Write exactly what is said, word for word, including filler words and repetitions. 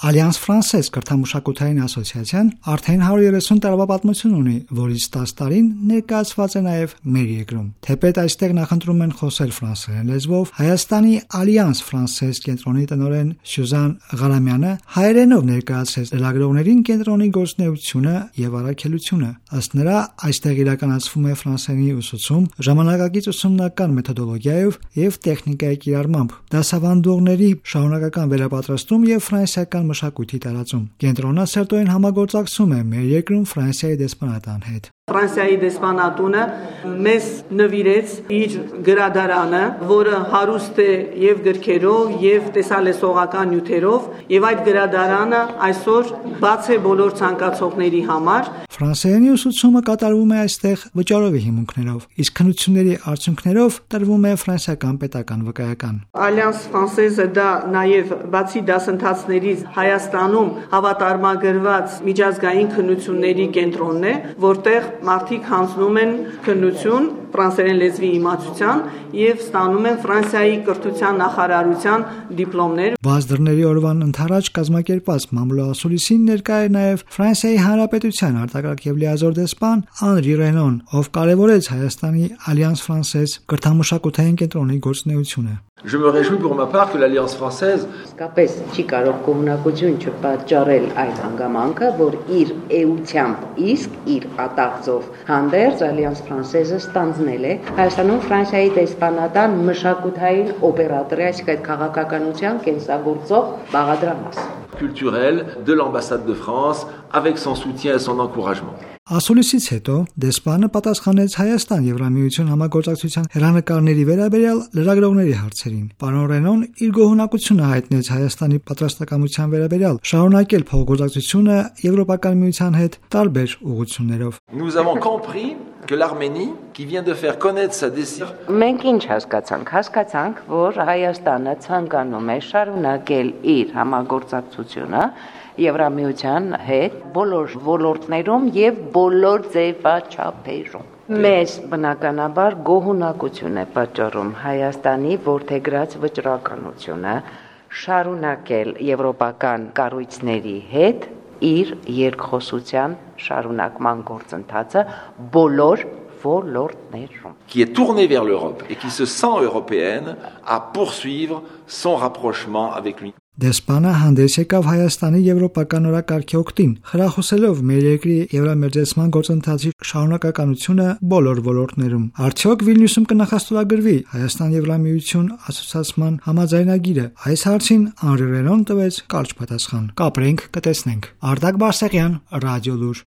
Alliance Française կրթամշակութային ասոցիացիան արդեն հարյուր երեսուն տարվա պատմություն ունի, որից տասը տարին ներկայացված է նաև մեր երկրում։ Թեպետ այստեղ նախընտրում են խոսել ֆրանսերեն լեզվով, Հայաստանի Alliance Française կենտրոնի տնօրեն Սյուզան Ղարամյանը հայերենով ներկայացրեց լրագրողներին կենտրոնի գործունեությունը եւ առաքելությունը։ Ըստ նրա, այստեղ իրականացվում է ֆրանսերենի ուսուցում ժամանակակից ուսումնական մեթոդոլոգիայով եւ տեխնիկայի կիրառմամբ, դասավանդողների շարունակական վերապատրաստում եւ ֆրանսիական մշակույթի տարածում։ Կենտրոնը սերտորեն համագործակցում է մեր երկրում Ֆրանսիայի դեսպանատան հետ։ Ֆրանսիայի դեսպանատունը մեզ նվիրեց իր գրադարանը, որը հարուստ է եւ գրքերով, եւ տեսալեսողական նյութերով, եւ այդ գրադարանը այսօր բաց է բոլոր ցանկացողների համար։ Ֆրանսերենի ուսուցումը կատարվում է այստեղ վճարովի հիմունքներով, իսկ քննությունների արդյունքներով տրվում է ֆրանսիական պետական վկայական։ Alliance Française դա նաեւ բացի դասընթացներից Հայաստանում հավատարմագրված միջազգային քննությունների կենտրոնն է, որտեղ մարդիկ հանձնում են քննություն ֆրանսերեն լեզվի իմացության եւ ստանում են Ֆրանսիայի կրթության նախարարության դիպլոմներ։ Բաց դռների օրվան ընթരാճ կազմակերպված մամուլոասուլիսին ներկա էր նաեւ Ֆրանսիայի Հանրապետության արտակարգ եւ լիազոր դեսպան Անրի Ռենոն, ով կարևորեց Հայաստանի Alliance Française կրթամշակութային կենտրոնի գործունեությունը։ Je me réjouis pour ma part que l'Alliance Française Իսկապես չի կարող կողմնակություն չպատճառել այդ հանգամանքը, որ իր էությամբ իսկ իր ատաղձով հանդերձ Alliance Française-ը ստանձնել է Հայաստանում Ֆրանսիայի դեսպանատան մշակութային օպերատորի, այսինքն այդ քաղաքականության կենսագործող բաղադրամաս culturelle de l'ambassade de France avec son soutien et son encouragement. Ասուլիսից հետո դեսպանը պատասխանեց Հայաստան Եվրամիություն համագործակցության հեռանկարների վերաբերյալ լրագրողների հարցերին։ Պարոն Ռենոն իր գոհունակությունը հայտնեց Հայաստանի պատրաստակամության վերաբերյալ շարունակել փոխգործակցությունը Եվրոպական միության հետ տարբեր ուղղություններով։ Nous avons compris que l'Arménie qui vient de faire connaître sa décision. Մենք ինչ հասկացանք, հասկացանք, որ Հայաստանը ցանկանում է շարունակել իր համագործակցությունը Եվրամիության հետ բոլոր ոլորտներում եւ բոլոր ձևաչափերում։ Մեզ բնականաբար գոհունակություն է պատճառում Հայաստանի որդեգրած վճռականությունը շարունակել եվրոպական կառույցների հետ իր երկխոսության շարունակման գործընթացը բոլոր ոլորտներում, qui est tournée vers l'Europe et qui se sent européenne à poursuivre son rapprochement avec l'Union. Դեսպանը հանդես եկավ Հայաստանի եվրոպական օրակարգի օգտին, խրախուսելով մեր երկրի եվրամերձեցման գործընթացի շարունակականությունը բոլոր ոլորտներում։ Արդյոք Վիլնյուսում կնախաստորագրվի Հայաստան-Եվրամիություն ասոցիացման համաձայնագիրը։ Այս հարցին Անրի Ռենոն տվեց կարճ պատասխան։ Կապրենք, կտեսնենք։ Արտակ Բարսեղյան, Ռադիո Լուր։